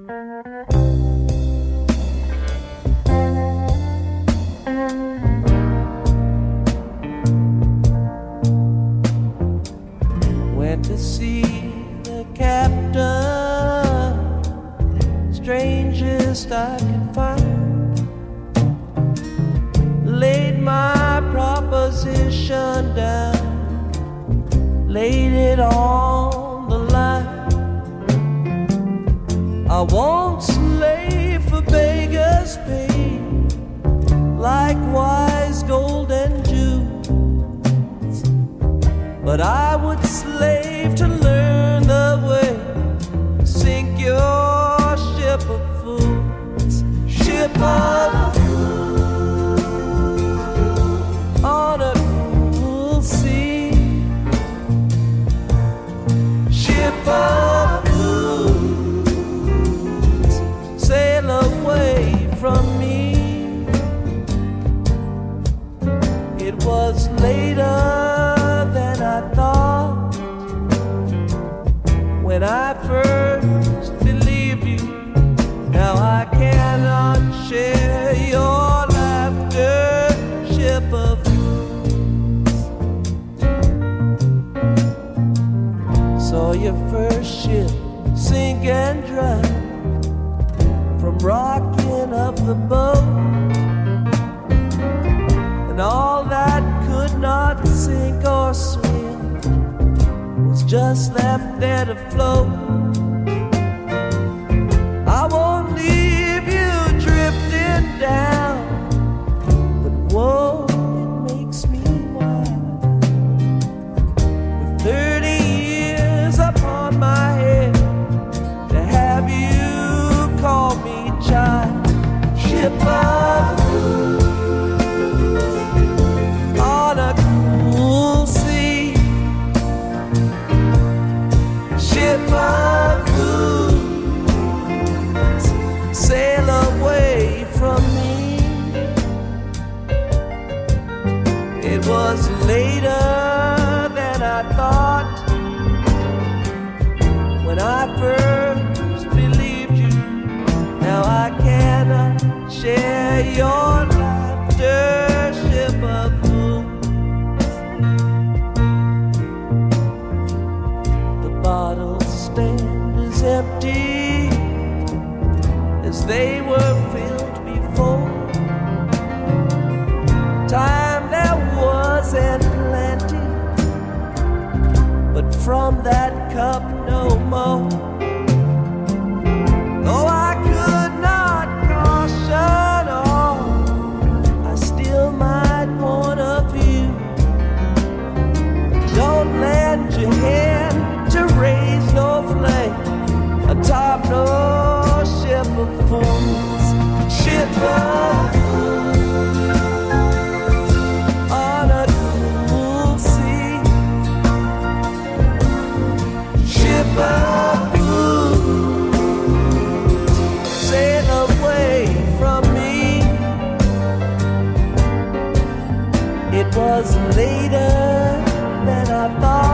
Went to see the captain, strangest I could find. Laid my proposition down, laid it on the line. I won't slave for beggars' pay, likewise gold and jewels, but I would slave to learn the way to sink your ship of fools, ship of fools on a cruel sea, ship of fools, sail away from me. It was later than I thought when I first believed you. Now I cannot share your laughter, ship of fools. Saw your first ship sink and drown from rocking up the boat, and all that could not sink or swim was just left there to float. I won't leave you drifting down, but whoa, it makes me wild. With 30 years upon my head, to have you call me child, ship of fools on a cool sea, ship of fools, sail away from me. It was later than I thought when I first believed you. Now I cannot share your laughter, ship of fools. The bottle stand is empty as they were filled before. Time there was and plenty, but from that cup no more. Though I could not caution all, I still might warn of you. Don't lend your hand to raise no flame atop no ship of fools, ship of fools on a cool sea, ship of fools, sail away from me. It was later than I thought